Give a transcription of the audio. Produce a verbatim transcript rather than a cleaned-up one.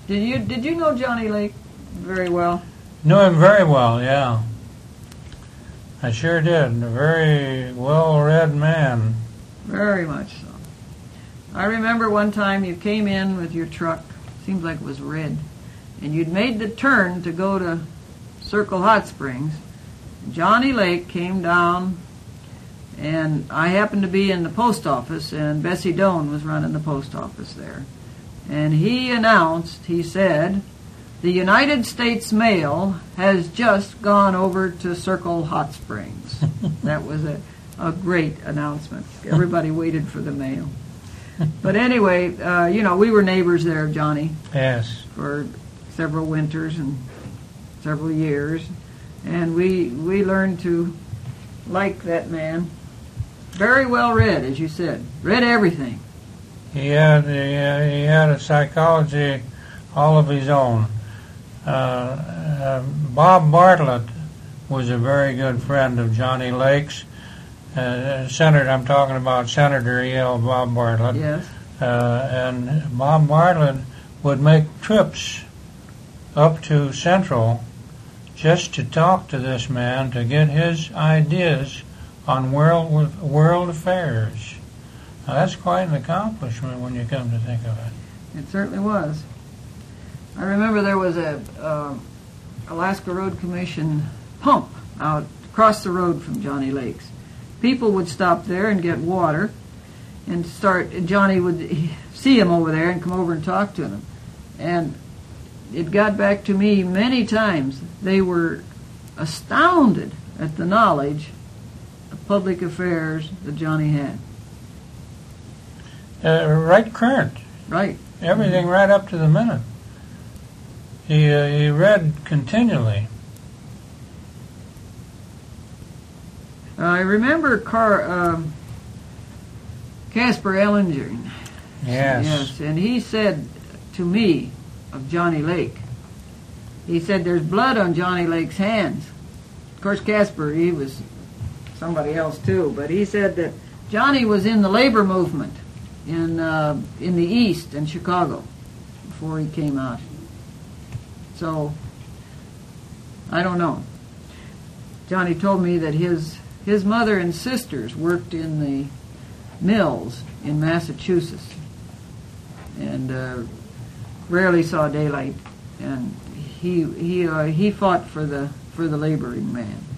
Did you did you know Johnny Lake very well? Knew him very well, yeah. I sure did. A very well-read man. Very much so. I remember one time you came in with your truck, seems like it was red, and you'd made the turn to go to Circle Hot Springs. Johnny Lake came down, and I happened to be in the post office, and Bessie Doan was running the post office there. And he announced, he said, the United States mail has just gone over to Circle Hot Springs. That was a, a great announcement. Everybody waited for the mail. But anyway, uh, you know, we were neighbors there, Johnny. Yes. For several winters and several years. And we we learned to like that man. Very well read, as you said. Read everything. He had, he had, he had a psychology all of his own. Uh, uh, Bob Bartlett was a very good friend of Johnny Lake's. Uh, Senator, I'm talking about Senator E L Bob Bartlett. Yes. Uh, and Bob Bartlett would make trips up to Central just to talk to this man to get his ideas on world world affairs. Now, that's quite an accomplishment when you come to think of it. It certainly was. I remember there was a uh, Alaska Road Commission pump out across the road from Johnny Lake's. People would stop there and get water, and start. And Johnny would see him over there and come over and talk to them. And it got back to me many times. They were astounded at the knowledge of public affairs that Johnny had. Uh, right current. Right. Everything right up to the minute. He uh, he read continually. I remember Car, um, Casper Ellinger. Yes. Yes, and he said to me of Johnny Lake, he said, there's blood on Johnny Lake's hands. Of course, Casper, he was somebody else too, but he said that Johnny was in the labor movement in uh, in the East, in Chicago, before he came out. So, I don't know. Johnny told me that his his mother and sisters worked in the mills in Massachusetts and uh, rarely saw daylight. And he he uh, he fought for the for the laboring man.